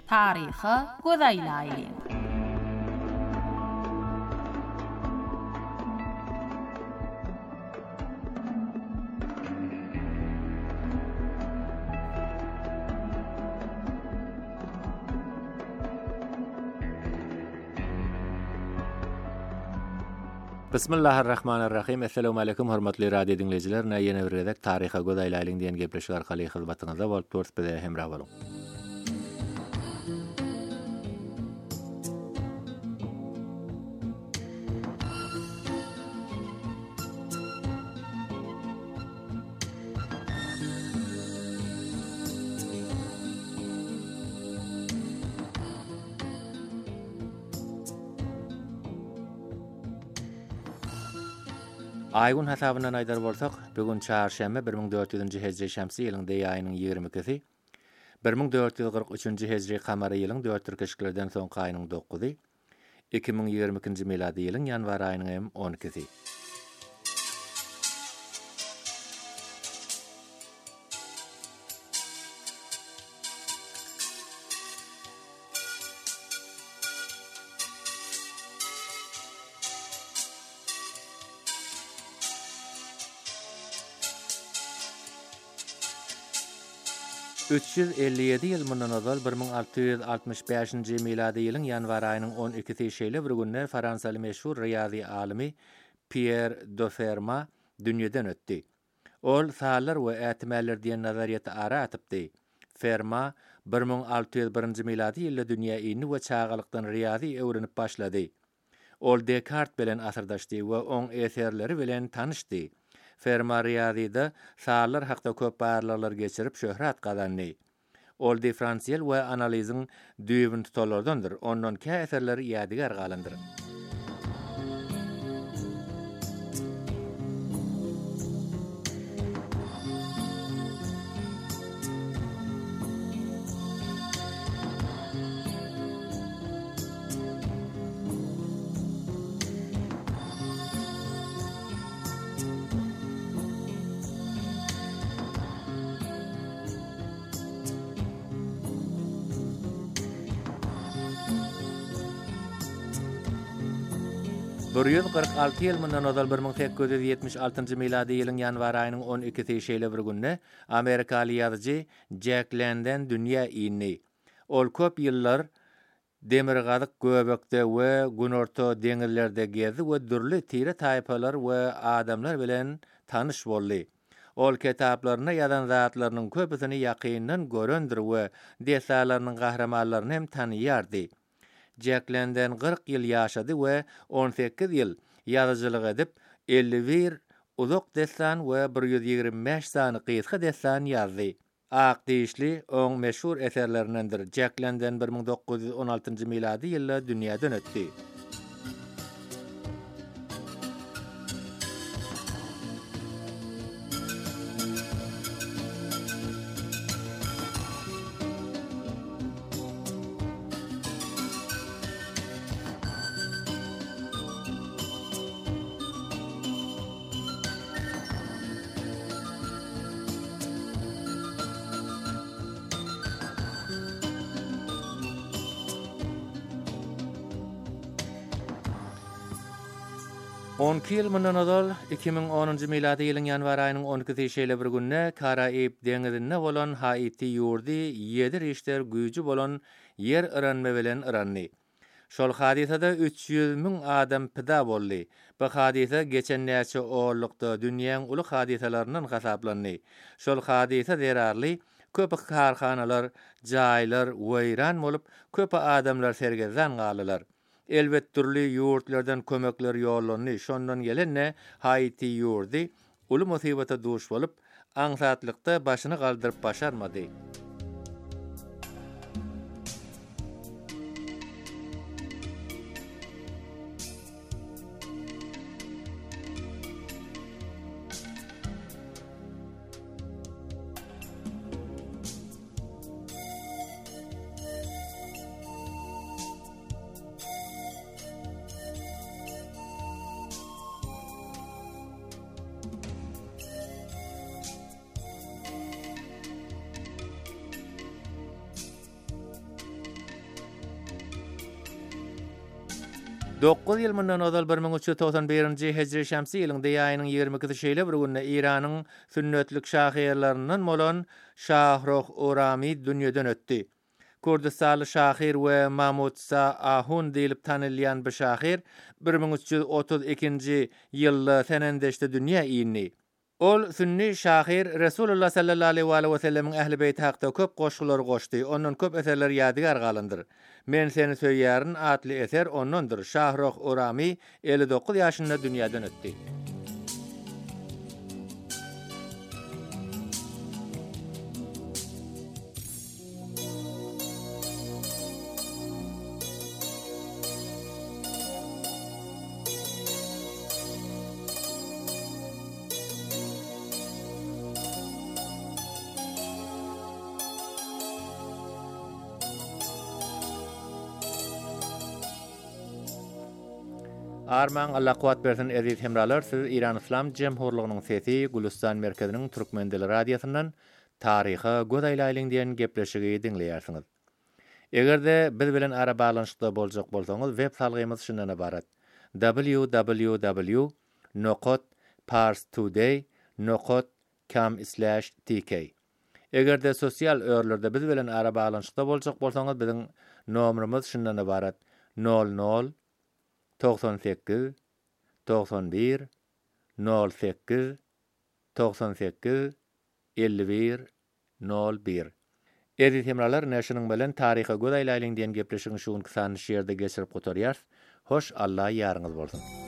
Taryhy gözaýlaýly. Bismillahirrahmanirrahim. Assalamu alaykum hormatly radio dinleyijiler. Ýene bir redek taryha gözaýlaýlyň diýen gepleşik arkaly hyzmatyňyzda bolup turupdy hemra bolun. Aýgun hasabyna aýdar bolsak, bugün çarşamba 1400-nji hejri şämsi ýylyň ýaýynyň 20-si, 1443-nji hejri kamary ýylyň 4 türkeşiklerden soňky aýynyň 9-y, 2022-nji miladi ýylyň ýanwar aýynyň 12-si. ...357 ýyl mundan ozal 1665-nji miladi ýylyň ýanwar aýynyň 12-si şeýle bir günde Fransaly meşhur riýazy alimy Pierre de Fermat dünýeden ötdi. Ol salar we ätmäler diýen nazariýaty ara atypdy. Fermat 1601-nji miladi ýylda dünýä ýyny we çağalykdan riýazy öwrenip başlady. Ol Descartes bilen asyrdaşdy we oň eserleri bilen tanyşdy. Fermat riýazyda salar hakda köp barlalar geçirip şöhret gazandy. Ol diferensiýel we analiziň düýbün tutarlardandyr. Ondan kä eserleri ýadygar galandyr. Bir 146 ýyl mundan ozal 1876-njy miladi ýylyň ýanwar aýynyň 12-si şeýle bir günde Amerikaly ýazyjy Jack London dünýä ýyny. Ol köp ýyllar demirgazyk göbekde we günorta deňizlerde gezdi we dürli tire taýpalar we adamlar bilen tanyş boldy. Ol kitaplaryna ýazan zatlarynyň köpüsini ýakyndan görendir we desalarynyň gahramanlaryny hem tanyýardy. Jack London 40 ýyl ýaşady we 18 ýyl ýazyjylyk edip 51 uzak destan we 125 sany kysga destan ýazdy. Ak diýişli oň meşhur eserlerindendir. Jack London 1916-njy miladi ýylda dünýäden ötdi. On ýyl mundan ozal 2010-njy miladi ýylyň ýanwar aýynyň 12-si şeýle bir günde Karaib deňizinde bolan Haiti ýurdy 7 richter güýji bolan ýer örenme bilen örenli. Şol hadisada 300.000 adam pida boldy. Bu hadisa geçen näçe oğurlukda dünýäň uly hadisalarinden hasaplandy. Şol hadisa zerarly köp karhanalar, jaýlar weýran bolup, köp adamlar sergezden galylar. Elbet türli ýurtlardan kömekler ýollandy. Şondan gelenne Haiti ýurdy uly musibata duş bolup, aňsatlykda başyny galdyryp başarmady. 9 ýyl mundan ozal 1391-nji Hejri Şamsy ýylynyň ýaýynyň 22-nji şeýle bir günde Iranyň sünnetlik şahyrlarynyň bolan Şahrokh Urami dünýeden ötdi. Kurdistanly şahyr we Mahmud Ahun diýilip tanylýan bu şahyr 1332-nji ýylda senendeşde dünýä ýyny. Ol sünni şahyr Resulullah sallallahu aleyhi ve sellemiň ähli beýti hakda köp goşgular goşdy. Onuň köp eserler ýadygar galandyr. Men seni söýýärin atly eser onundur. Şahrokh Urami 59 ýaşynda dünýäden ötdi. Arman Allah kuwat bersin aziz hemralar, siz İran İslam Jemhurlugynyň sesi Gulistan merkeziniň Türkmen dili radiosundan taryhy godaýlaýlyň diýen gepleşigi dinleýärsiňiz. Egerde biz bilen ara balanşykda boljak bolsaňyz web salgymyz şundan ibarat: www.parstoday.com/tk. Egerde sosial örlerde biz bilen ara balanşykda boljak bolsaňyz biziň nomerimiz şundan ibarat: 00 98 91 08 98 51 01. Aziz hemralar, näşiniň bilen taryhy godaýlaýlyň diýen gepleşigiň şuň kysany şeýerde geçirip gotarýar. Hoş Allah ýarňyz bolsun.